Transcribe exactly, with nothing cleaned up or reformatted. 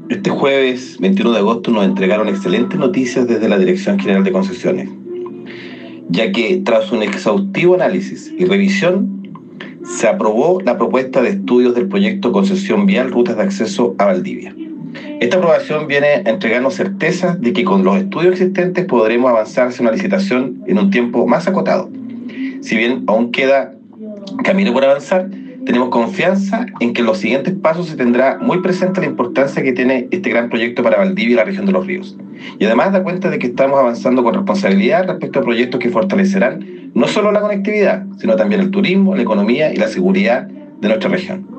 Este jueves veintiuno de agosto nos entregaron excelentes noticias desde la Dirección General de Concesiones, ya que tras un exhaustivo análisis y revisión, se aprobó la propuesta de estudios del proyecto Concesión Vial Rutas de Acceso a Valdivia. Esta aprobación viene a entregarnos certeza de que con los estudios existentes podremos avanzar hacia una licitación en un tiempo más acotado. Si bien aún queda camino por avanzar, tenemos confianza en que en los siguientes pasos se tendrá muy presente la importancia que tiene este gran proyecto para Valdivia y la región de los ríos. Y además da cuenta de que estamos avanzando con responsabilidad respecto a proyectos que fortalecerán no solo la conectividad, sino también el turismo, la economía y la seguridad de nuestra región.